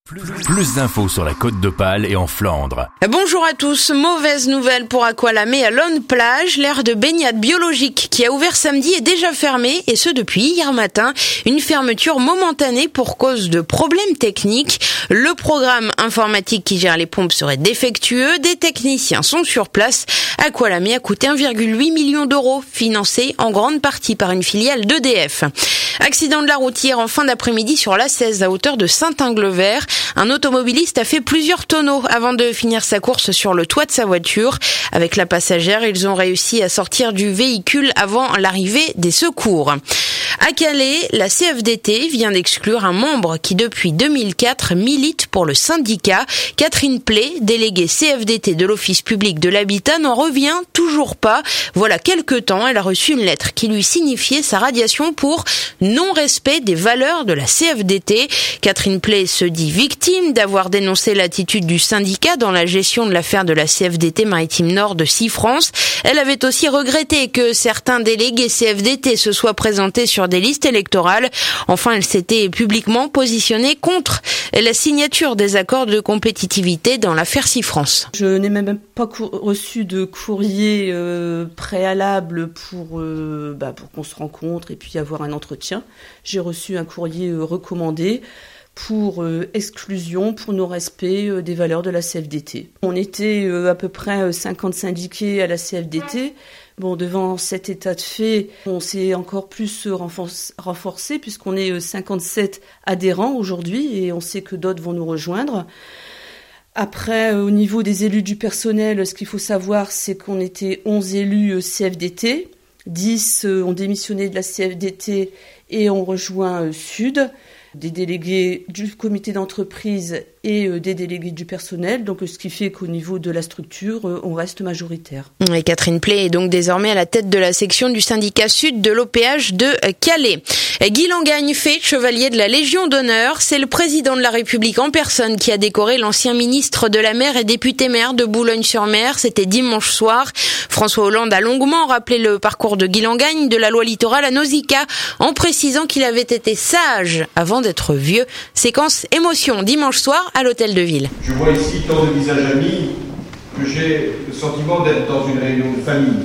Plus d'infos sur la Côte d'Opale et en Flandre. Bonjour à tous. Mauvaise nouvelle pour Aqualamé à Lonne Plage. L'aire de baignade biologique qui a ouvert samedi est déjà fermée et ce depuis hier matin. Une fermeture momentanée pour cause de problèmes techniques. Le programme informatique qui gère les pompes serait défectueux. Des techniciens sont sur place. Aqualamé a coûté 1,8 million d'euros, financé en grande partie par une filiale d'EDF. Accident de la route hier en fin d'après-midi sur l'A16 à hauteur de Saint-Inglevert. Un automobiliste a fait plusieurs tonneaux avant de finir sa course sur le toit de sa voiture. Avec la passagère, ils ont réussi à sortir du véhicule avant l'arrivée des secours. À Calais, la CFDT vient d'exclure un membre qui depuis 2004 milite pour le syndicat. Catherine Play, déléguée CFDT de l'Office public de l'habitat, n'en revient toujours pas. Voilà quelques temps, elle a reçu une lettre qui lui signifiait sa radiation pour non-respect des valeurs de la CFDT. Catherine Play se dit victime d'avoir dénoncé l'attitude du syndicat dans la gestion de l'affaire de la CFDT Maritime Nord de Seafrance. Elle avait aussi regretté que certains délégués CFDT se soient présentés sur des listes électorales. Enfin, elle s'était publiquement positionnée contre la signature des accords de compétitivité dans l'affaire Seafrance. Je n'ai même pas reçu de courrier préalable pour qu'on se rencontre et puis avoir un entretien. J'ai reçu un courrier recommandé pour exclusion, pour non-respect des valeurs de la CFDT. On était à peu près 50 syndiqués à la CFDT. Devant cet état de fait, on s'est encore plus renforcé puisqu'on est 57 adhérents aujourd'hui et on sait que d'autres vont nous rejoindre. Après, au niveau des élus du personnel, ce qu'il faut savoir, c'est qu'on était 11 élus CFDT, 10 ont démissionné de la CFDT et ont rejoint Sud, des délégués du comité d'entreprise et des délégués du personnel, donc ce qui fait qu'au niveau de la structure, on reste majoritaire. Et Catherine Play est donc désormais à la tête de la section du syndicat Sud de l'OPH de Calais. Guy Langagne fait chevalier de la Légion d'honneur. C'est le président de la République en personne qui a décoré l'ancien ministre de la Mer et député maire de Boulogne-sur-Mer. C'était dimanche soir. François Hollande a longuement rappelé le parcours de Guy Langagne de la loi littorale à Nausicaa en précisant qu'il avait été sage avant d'être vieux. Séquence émotion dimanche soir à l'hôtel de ville. Je vois ici tant de visages amis que j'ai le sentiment d'être dans une réunion de famille.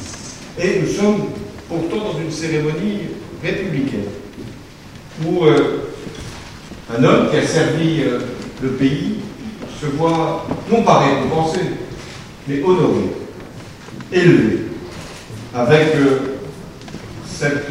Et nous sommes pourtant dans une cérémonie républicaine où un homme qui a servi le pays se voit non pas récompensé, mais honoré, élevé, avec cette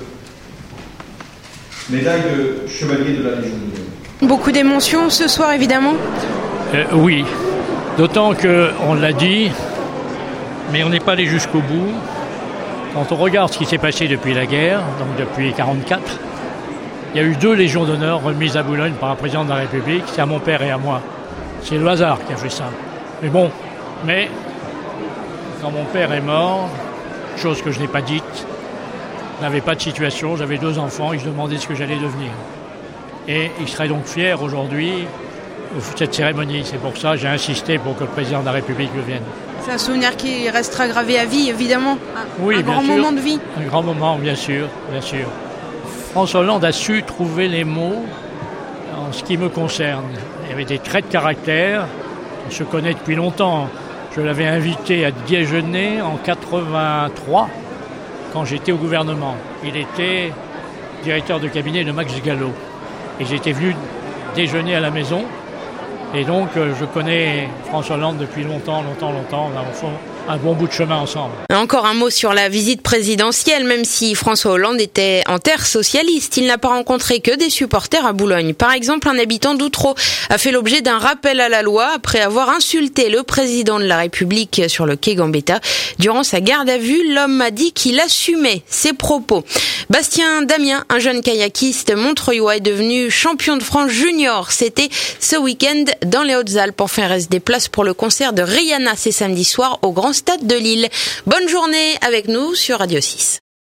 médaille de chevalier de la Légion d'honneur. Beaucoup d'émotions ce soir, évidemment. Oui, d'autant qu'on l'a dit, mais on n'est pas allé jusqu'au bout. Quand on regarde ce qui s'est passé depuis la guerre, donc depuis 1944, il y a eu 2 Légions d'honneur remises à Boulogne par un président de la République, c'est à mon père et à moi. C'est le hasard qui a fait ça. Mais quand mon père est mort, chose que je n'ai pas dite, je n'avais pas de situation, j'avais 2 enfants et je demandais ce que j'allais devenir. Et il serait donc fier aujourd'hui de cette cérémonie. C'est pour ça que j'ai insisté pour que le président de la République le vienne. C'est un souvenir qui restera gravé à vie, évidemment. Oui, un grand moment de vie. Un grand moment, bien sûr. François Hollande a su trouver les mots en ce qui me concerne. Il y avait des traits de caractère. On se connaît depuis longtemps. Je l'avais invité à déjeuner en 1983 quand j'étais au gouvernement. Il était directeur de cabinet de Max Gallo. Et j'étais venu déjeuner à la maison. Et donc, je connais François Hollande depuis longtemps. On a au fond un bon bout de chemin ensemble. Encore un mot sur la visite présidentielle. Même si François Hollande était en terre socialiste, il n'a pas rencontré que des supporters à Boulogne. Par exemple, un habitant d'Outreau a fait l'objet d'un rappel à la loi après avoir insulté le président de la République sur le quai Gambetta. Durant sa garde à vue, l'homme a dit qu'il assumait ses propos. Bastien Damien, un jeune kayakiste montreuillois, est devenu champion de France junior. C'était ce week-end dans les Hautes-Alpes. Enfin, il reste des places pour le concert de Rihanna, c'est samedi soir au Grand Stade de Lille. Bonne journée avec nous sur Radio 6.